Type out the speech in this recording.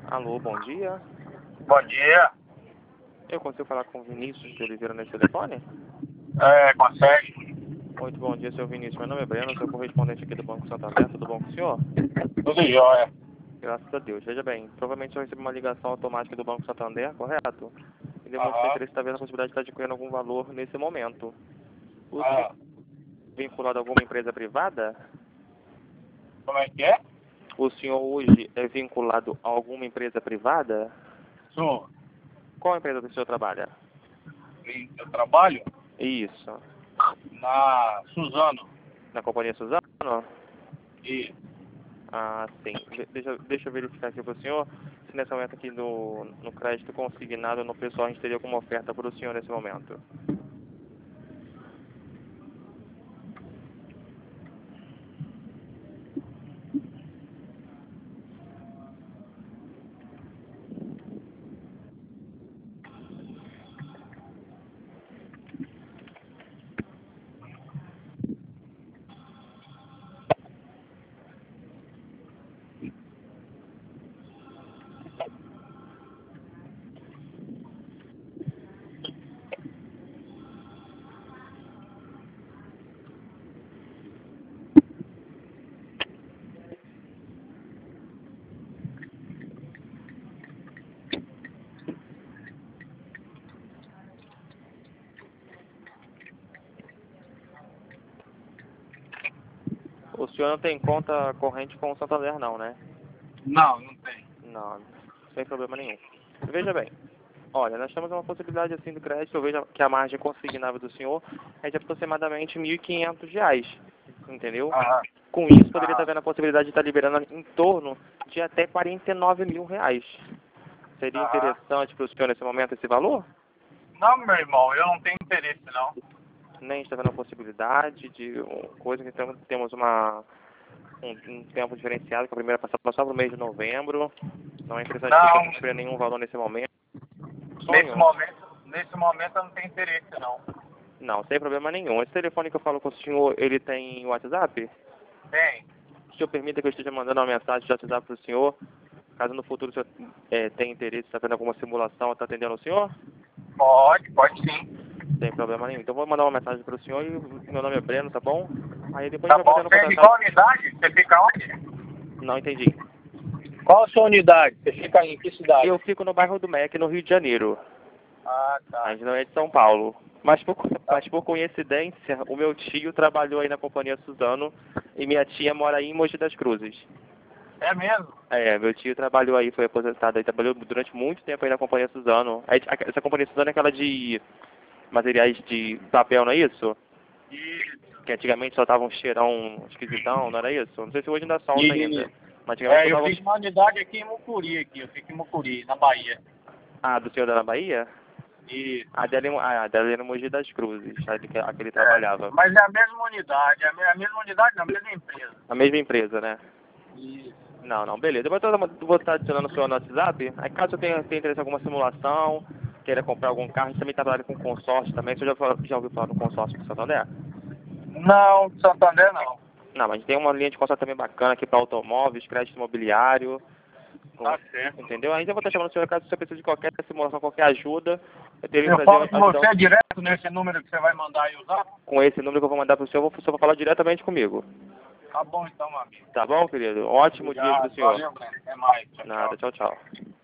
Alô, bom dia. Bom dia. Eu consigo falar com o Vinícius de Oliveira nesse telefone? Consegue? Muito bom dia, seu Vinícius. Meu nome é Breno, sou correspondente aqui do Banco Santander. Tudo bom com o senhor? Tudo jóia. Graças a Deus. Veja bem, provavelmente eu recebi uma ligação automática do Banco Santander, correto? E demonstrou Aham. interesse, talvez, na possibilidade de estar adquirindo algum valor nesse momento. O senhor Ah, é vinculado a alguma empresa privada? como é que é? O senhor hoje é vinculado a alguma empresa privada? Sou. Qual empresa que o senhor trabalha? Eu trabalho Isso. na Suzano. Na companhia Suzano? E Ah, sim. Deixa eu verificar aqui para o senhor se nesse momento aqui no crédito consignado no pessoal a gente teria alguma oferta para o senhor nesse momento. O senhor não tem conta corrente com o Santander não, né? não tem. Não, sem problema nenhum. Veja bem, olha, nós temos uma possibilidade assim do crédito, eu vejo que a margem consignável do senhor é de aproximadamente R$ 1.500, entendeu? Aham. Com isso, poderia estar vendo a possibilidade de estar liberando em torno de até R$ 49 mil. Seria Aham. interessante para o senhor nesse momento esse valor? Não, meu irmão, eu não tenho interesse não. Nem está vendo a possibilidade de coisa que temos um tempo diferenciado, que a primeira passada só para o mês de novembro. Não é interessante para o senhor Não, cumprir nenhum valor nesse momento. nesse Sonho? momento eu não tenho interesse não. Não, sem problema nenhum. Esse telefone que eu falo com o senhor, ele tem WhatsApp? Tem. O senhor permita que eu esteja mandando uma mensagem de WhatsApp para o senhor, caso no futuro o senhor tenha interesse, está fazendo alguma simulação, está atendendo o senhor? Pode sim. Sem problema nenhum. Então vou mandar uma mensagem para o senhor e meu nome é Breno, tá bom? Aí depois a Tá gente vai bom. podendo Você é de conversar. qual unidade? Você fica onde? Não entendi. Qual a sua unidade? Você fica em que cidade? Eu fico no bairro do MEC, no Rio de Janeiro. Ah, A tá. gente não é de São Paulo. Mas por coincidência, o meu tio trabalhou aí na companhia Suzano e minha tia mora aí em Mogi das Cruzes. É mesmo? É, meu tio trabalhou aí, foi aposentado aí, trabalhou durante muito tempo aí na companhia Suzano. Essa companhia Suzano é aquela de materiais de papel, não é isso? E, Que antigamente só tava um cheirão esquisitão, não era isso? Não sei se hoje ainda solta ainda. Mas antigamente só eu tava... fiz uma unidade aqui em Mucuri, eu fico em Mucuri, na Bahia. Ah, do senhor da Bahia? E, A dela é no Mogi das Cruzes, a que ele trabalhava. mas é a mesma unidade, a mesma unidade não, a mesma empresa. A mesma empresa, né? E, Não, beleza. Depois eu vou estar adicionando o senhor no WhatsApp. Aí caso eu tenha interesse em alguma simulação, queira comprar algum carro, a gente também trabalha com consórcio também. Você já ouviu falar no consórcio do Santander? não, Santander não. Não, mas a gente tem uma linha de consórcio também bacana aqui para automóveis, crédito imobiliário, Tá certo. entendeu? Aí eu vou estar chamando o senhor caso você precise de qualquer simulação, qualquer ajuda. Eu teria o Eu prazer falo de com ajudar você direto nesse número que você vai mandar aí usar? com esse número que eu vou mandar para o senhor, o senhor vai falar diretamente comigo. Tá bom então, meu amigo. Tá bom, querido? Ótimo dia para o Obrigado, senhor. valeu, Breno. Até mais. Tchau, Nada, tchau. tchau.